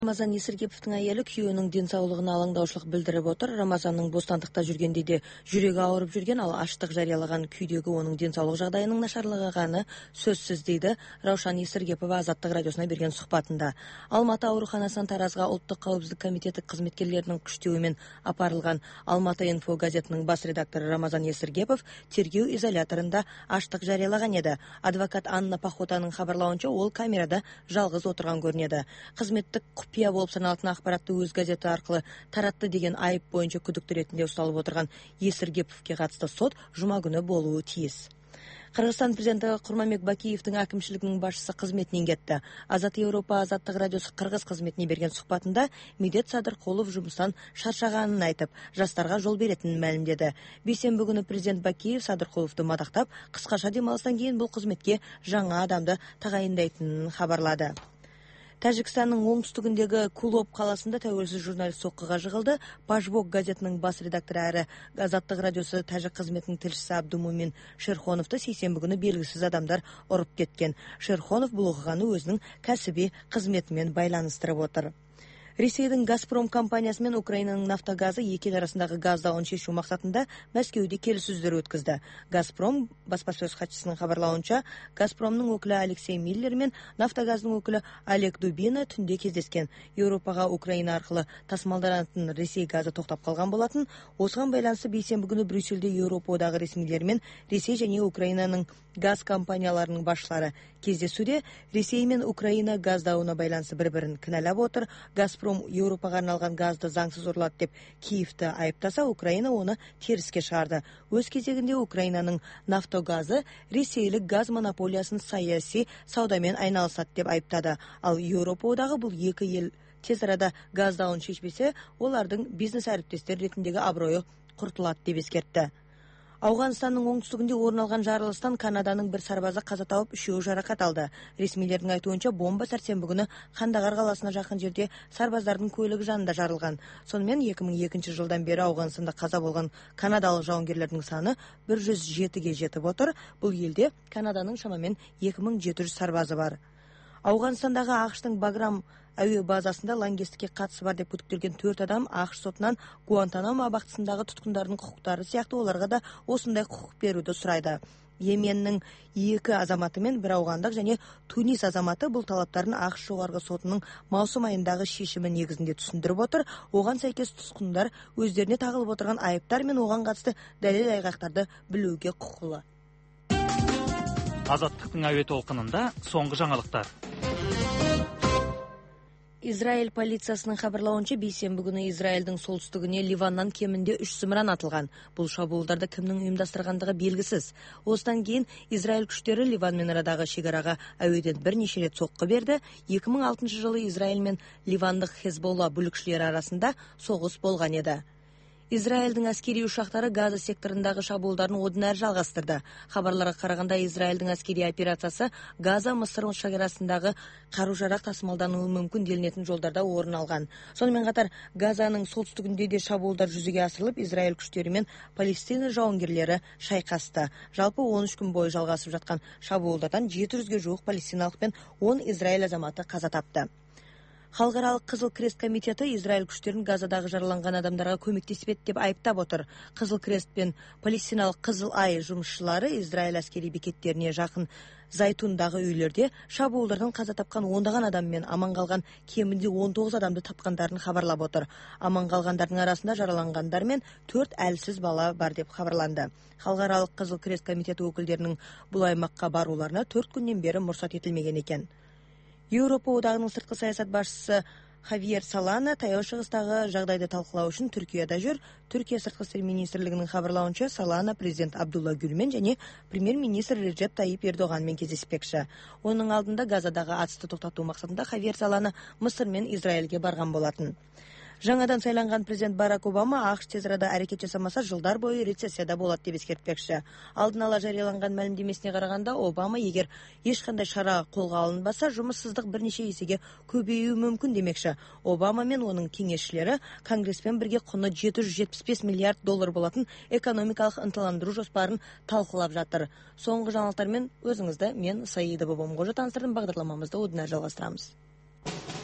Рамазан Есіргеповтың әйелі күйеуінің денсаулығына алаңдаушылық білдіріп отыр. Рамазанның бостандықта жүргенде де жүрегі ауырып жүрген, ал аштық жариялаған күйдегі оның денсаулық жағдайының нашарлағаны сөзсіз дейді Раушан Есіргепова Азаттық радиосына берген сұхбатында. Алматы ауруханасынан Таразға ұлттық қауіпсіздік комитеті қызметкерлерінің күштеуімен апарылған Алматы инфо газетінің бас редакторы Рамазан Есіргепов тергеу изоляторында аштық жариялаған еді. Адвокат Анна Пахотаның хабарлауынша, ол камерада жалғыз отырған көрінеді. Қызметтік құпия болып саналатын ақпаратты өз газеті арқылы таратты деген айып бойынша күдікті ретінде ұсталып отырған Есіргеповке қатысты сот жұма күні болуы тиіс. Қырғызстан президенті Құрманбек Бакиевтің әкімшілігінің басшысы қызметінен кетті. Азат Еуропа Азаттық радиосы қырғыз қызметіне берген сұхбатында Медет Садырқұлов жұмыстан шаршағанын айтып, жастарға жол беретінін мәлімдеді. Бейсенбі күні президент Бакиев Садырқұловты мадақтап, қысқаша демалыстан кейін бұл қызметке жаңа адамды тағайындайтынын хабарлады. Тәжікстанның оңтүстігіндегі Кулоб қаласында тәуелсіз журналист соққыға жығылды. Пашбок газетінің бас редакторы әрі Азаттық радиосы тәжік қызметінің тілшісі Абдумумин Шерхоновты сейсенбі күні белгісіз адамдар ұрып кеткен. Шерхонов бұл оқиғаны өзінің кәсіби қызметімен байланыстырып отыр. Ресейдің Газпром компаниясы мен Украинаның Нафтогазы екі ел арасындағы газ дауын шешу мақсатында Мәскеуде келіссөздер өткізді. Газпром баспасөз хатшысының хабарлауынша, Газпромның өкілі Алексей Миллер мен Нафтогазының өкілі Олег Дубина түнде кездескен. Еуропаға Украина арқылы тасымалданатын Ресей газы тоқтап қалған болатын. Осыған байланысты бейсенбі күні Брюссельде Еуропа одағы ресмилері мен Ресей және Украинаның газ компанияларының басшылары кездесуде. Ресей мен Украина газ дауына байланысты бір-бірін кінәлап отыр. Газпром Еуропаға арналған газды заңсыз ұрлады деп Киевті айыптаса, Украина оны теріске шығарды. Өз кезегінде Украинаның Нафтогазы ресейлік газ монополиясын саяси саудамен айналысады деп айыптады. Ал Еуропа одағы бұл екі ел тез арада газ дауын шешпесе, олардың бизнес әріптестер ретіндегі абыройы құртылады деп ескертті. Ауғанстанның оңтүстігінде орын алған жарылыстан Канаданың бір сарбазы қаза тауып, үшеуі жарақат алды. Ресмилердің айтуынша, бомба сәрсенбі күні Қандағар қаласына жақын жерде сарбаздардың көлігі жанында жарылған. Сонымен 2002 жылдан бері Ауғанстанда қаза болған канадалық жауынгерлердің саны 107-ге жетіп отыр. Бұл елде Канаданың шамамен 2700 сарбазы бар. Ауғанстандағы ақш-тың Баграм әуе базасында лаңкестікке қатысы бар деп күдіктелген 4 адам ақш сотынан Гуантанамо абақтысындағы тұтқындардың құқықтары сияқты оларға да осындай құқық беруді сұрайды. Йеменнің 2 азаматы мен 1 ауғандық және Тунис азаматы бұл талаптарын ақш жоғарғы сотының маусым айындағы шешімі негізінде түсіндіріп отыр. Оған сәйкес тұтқындар өздеріне тағылып отырған айыптар мен оған қатысты дәлел айғақтарды білуге құқылы. Азаттықтың әуе толқынында соңғы жаңалықтар. Израиль полициясының хабарлауынша, бейсенбі күні Израильдің солтүстігіне Ливаннан кемінде 3 зымыран атылған. Бұл шабуылдарды кімнің ұйымдастырғандығы белгісіз. Осыдан кейін Израиль күштері Ливан мен арадағы шекараға әуеден бірнеше рет соққы берді. 2006 жылы Израиль мен ливандық Хезболла бүлікшілері арасында соғыс болған еді. Израильдің әскери ұшақтары Газа секторындағы шабуылдарын одан әрі жалғастырды. Хабарларға қарағанда, Израильдің әскери операциясы Газа Мысыр шекарасындағы қару-жарақ тасымалдануы мүмкін делінетін жолдарда орын алған. Сонымен қатар, Газаның солтүстігінде де шабуылдар жүзеге асырылып, Израиль күштері мен Палестина жауынгерлері шайқасты. Жалпы 13 күн бойы жалғасып жатқан шабуылдардан 700-ге жуық палестиналық пен 10 Израиль азаматы қаза тапты. Халықаралық Қызыл Крест комитеті Израиль күштерін Газадағы жараланған адамдарға көмектеспеді деп айыптап отыр. Қызыл Крест пен палестиналық Қызыл Ай жұмысшылары Израиль әскери бекеттеріне жақын Зайтундағы үйлерде шабуылдардан қаза тапқан ондаған адам мен аман қалған кемінде 19 адамды тапқандарын хабарлап отыр. Аман қалғандардың арасында жараланғандар мен 4 әлсіз бала бар деп хабарланды. Халықаралық Қызыл Крест комитеті өкілдерінің бұл аймаққа баруларына 4 күннен бері мұрсат етілмеген екен. Еуропа одағының сыртқы саясат басшысы Хавьер Солана таяу шығыстағы жағдайды талқылау үшін Түркияда жүр. Түркия сыртқы істер министрлігінің хабарлауынша, Солана президент Абдулла Гүлмен және премьер-министр Реджеп Тайип Ердоғанмен кездеспекші. Оның алдында Газадағы атысты тоқтату мақсатында Хавьер Солана Мысыр мен Израильге барған болатын. Жаңадан сайланған президент Барак Обама ақш тез арада әрекет жасамаса жылдар бойы рецессияда болады деп ескертпекші. Алдын ала жарияланған мәлімдемесіне қарағанда, Обама егер ешқандай шара қолға алынбаса, жұмыссыздық бірнеше есеге көбеюі мүмкін демекші. Обама мен оның кеңесшілері Конгресспен бірге құны $775 миллиард болатын экономикалық ынталандыру жоспарын талқылап жатыр. Соңғы жаңалықтармен өзіңізді мен Саида Бабамғожа таныстырдым. Бағдарламамызды одан әрі жалғастырамыз.